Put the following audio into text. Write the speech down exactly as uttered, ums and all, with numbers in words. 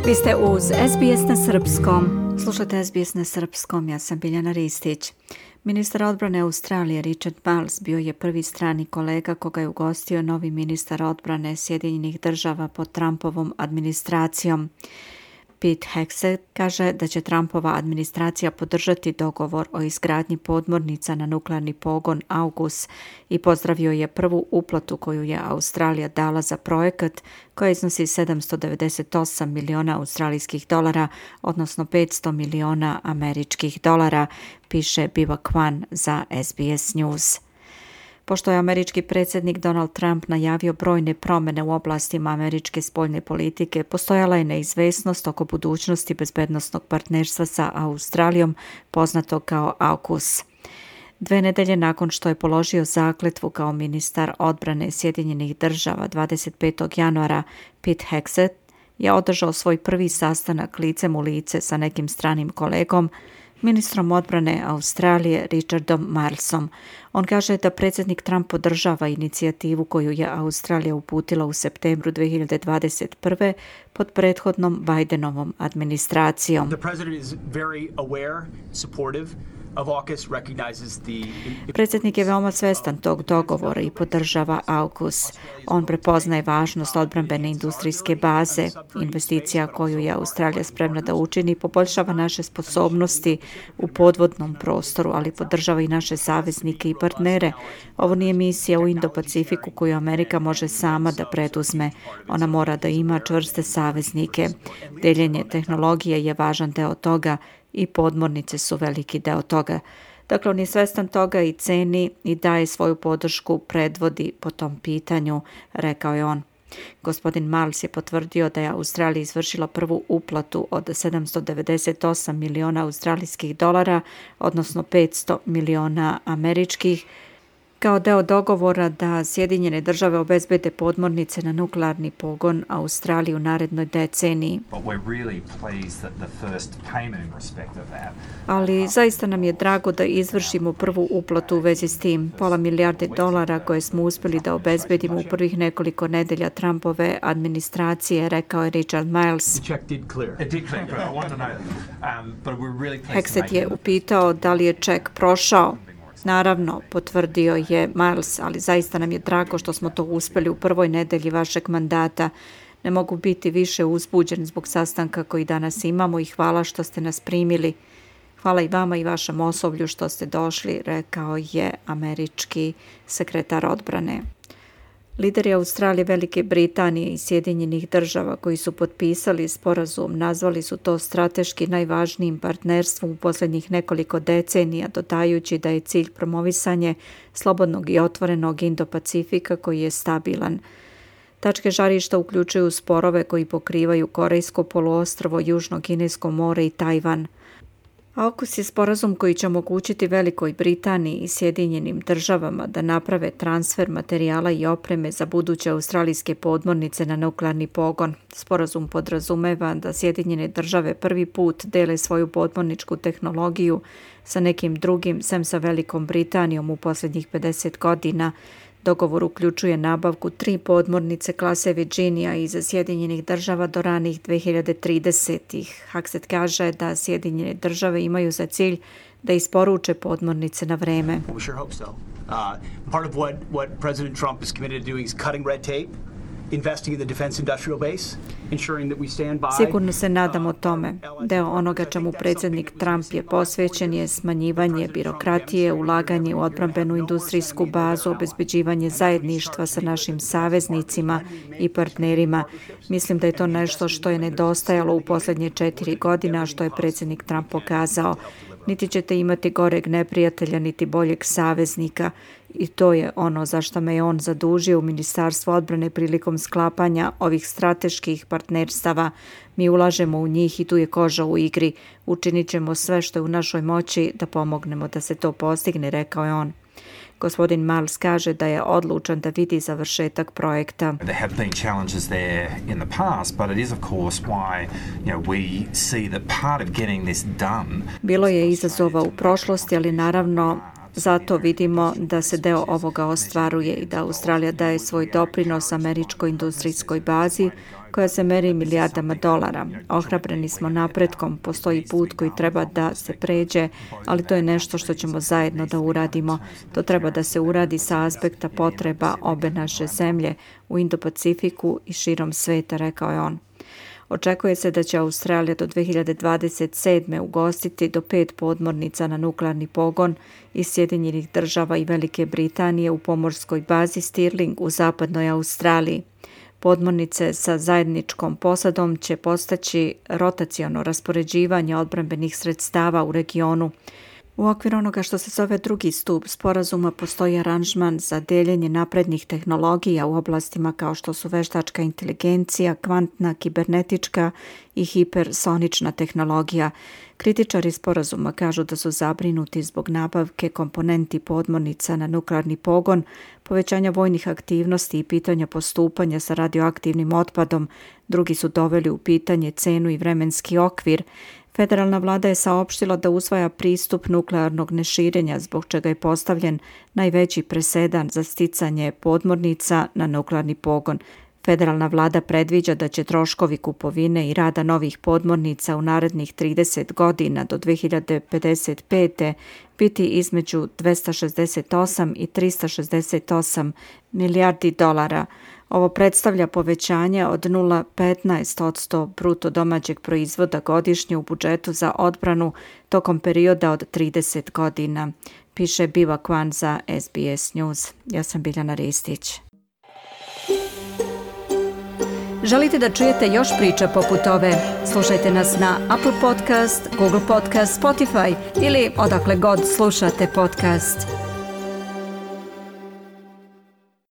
Vi ste uz S B S na srpskom. Slušate S B S na srpskom, ja sam Biljana Ristić. Ministar odbrane Australije Richard Marles bio je prvi strani kolega koga je ugostio novi ministar odbrane Sjedinjenih država pod Trumpovom administracijom. Pete Hegseth kaže da će Trumpova administracija podržati dogovor o izgradnji podmornica na nuklearni pogon AUKUS i pozdravio je prvu uplatu koju je Australija dala za projekat koja iznosi sedamsto devedeset osam miliona australijskih dolara, odnosno petsto miliona američkih dolara, piše Biva Kwan za S B S News. Pošto je američki predsjednik Donald Trump najavio brojne promjene u oblastima američke spoljne politike, postojala je neizvesnost oko budućnosti bezbednosnog partnerstva sa Australijom, poznato kao AUKUS. Dve nedelje nakon što je položio zakletvu kao ministar odbrane Sjedinjenih država dvadeset petog januara, Pete Hegseth je održao svoj prvi sastanak licem u lice sa nekim stranim kolegom, ministrom odbrane Australije Richardom Marlesom. On kaže da predsjednik Trump podržava inicijativu koju je Australija uputila u septembru dve hiljade dvadeset prve pod prethodnom Bidenovom administracijom. The president is very aware, supportive of AUKUS, recognizes the... Predsjednik je veoma svestan tog dogovora i podržava AUKUS. On prepoznaje važnost odbrambene industrijske baze. Investicija koju je Australija spremna da učini poboljšava naše sposobnosti u podvodnom prostoru, ali podržava i naše saveznike i partnere. Ovo nije misija u Indo-Pacifiku koju Amerika može sama da preduzme. Ona mora da ima čvrste saveznike. Deljenje tehnologije je važan deo toga i podmornice su veliki deo toga. Dakle, on je svestan toga i ceni i daje svoju podršku, predvodi po tom pitanju, rekao je on. Gospodin Marles je potvrdio da je Australija izvršila prvu uplatu od sedamsto devedeset osam miliona australijskih dolara, odnosno petsto miliona američkih, kao deo dogovora da Sjedinjene države obezbede podmornice na nuklearni pogon Australiji u narednoj deceniji. Ali zaista nam je drago da izvršimo prvu uplatu u vezi s tim. Pola milijarde dolara koje smo uspjeli da obezbedimo u prvih nekoliko nedelja Trumpove administracije, rekao je Richard Marles. Hegseth je upitao da li je ček prošao. Naravno, potvrdio je Marles, ali zaista nam je drago što smo to uspjeli u prvoj nedelji vašeg mandata. Ne mogu biti više uzbuđen zbog sastanka koji danas imamo i hvala što ste nas primili. Hvala i vama i vašem osoblju što ste došli, rekao je američki sekretar odbrane. Lideri Australije, Velike Britanije i Sjedinjenih država koji su potpisali sporazum nazvali su to strateški najvažnijim partnerstvom u posljednjih nekoliko decenija, dodajući da je cilj promovisanje slobodnog i otvorenog Indo-Pacifika koji je stabilan. Tačke žarišta uključuju sporove koji pokrivaju Korejsko poluostrvo, Južno Kinesko more i Tajvan. AUKUS je sporazum koji će omogućiti Velikoj Britaniji i Sjedinjenim državama da naprave transfer materijala i opreme za buduće australijske podmornice na nuklearni pogon. Sporazum podrazumeva da Sjedinjene države prvi put dele svoju podmorničku tehnologiju sa nekim drugim, sem sa Velikom Britanijom u posljednjih pedeset godina. Dogovor uključuje nabavku tri podmornice klase Virginia iz Sjedinjenih država do ranih dve hiljade tridesetih. Hegseth kaže da Sjedinjene države imaju za cilj da isporuče podmornice na vreme. Well, we sure hope so. Uh, part of what, what President Trump is committed to doing is cutting red tape, investing in the defense industrial base, ensuring that we stand by. Sigurno se nadamo tome. Deo onoga čemu predsjednik Trump je posvećen je smanjivanje birokratije, ulaganje u odbrambenu industrijsku bazu, obezbeđivanje zajedništva sa našim saveznicima i partnerima. Mislim da je to nešto što je nedostajalo u posljednje četiri godine, a što je predsjednik Trump pokazao. Niti ćete imati goreg neprijatelja, niti boljeg saveznika. I to je ono za što me je on zadužio u Ministarstvu odbrane prilikom sklapanja ovih strateških partnerstava. Mi ulažemo u njih i tu je koža u igri. Učinit ćemo sve što je u našoj moći da pomognemo da se to postigne, rekao je on. Gospodin Marles kaže da je odlučan da vidi završetak projekta. There have been challenges there in the past, but it is of course why, you know, we see that part of getting this done. Bilo je izazova u prošlosti, ali naravno zato vidimo da se deo ovoga ostvaruje i da Australija daje svoj doprinos američkoj industrijskoj bazi koja se meri milijardama dolara. Ohrabreni smo napretkom, postoji put koji treba da se pređe, ali to je nešto što ćemo zajedno da uradimo. To treba da se uradi sa aspekta potreba obe naše zemlje u Indo-Pacifiku i širom sveta, rekao je on. Očekuje se da će Australija do dve hiljade dvadeset sedme ugostiti do pet podmornica na nuklearni pogon iz Sjedinjenih država i Velike Britanije u pomorskoj bazi Stirling u zapadnoj Australiji. Podmornice sa zajedničkom posadom će postaći rotaciono raspoređivanje odbrambenih sredstava u regionu. U okviru onoga što se zove drugi stup sporazuma postoji aranžman za deljenje naprednih tehnologija u oblastima kao što su veštačka inteligencija, kvantna, kibernetička i hipersonična tehnologija. Kritičari sporazuma kažu da su zabrinuti zbog nabavke komponenti podmornica na nuklearni pogon, povećanja vojnih aktivnosti i pitanja postupanja sa radioaktivnim otpadom. Drugi su doveli u pitanje cenu i vremenski okvir. Federalna vlada je saopštila da usvaja pristup nuklearnog neširenja, zbog čega je postavljen najveći presedan za sticanje podmornica na nuklearni pogon. Federalna vlada predviđa da će troškovi kupovine i rada novih podmornica u narednih trideset godina do dve hiljade pedeset pete biti između dvesta šezdeset osam i trista šezdeset osam milijardi dolara. Ovo predstavlja povećanje od nula zarez petnaest posto bruto domaćeg proizvoda godišnje u budžetu za odbranu tokom perioda od trideset godina, piše Biva Kwan za S B S News. Ja sam Biljana Ristić. Želite da čujete još priča poput ove? Slušajte nas na Apple Podcast, Google Podcast, Spotify ili odakle god slušate podcast.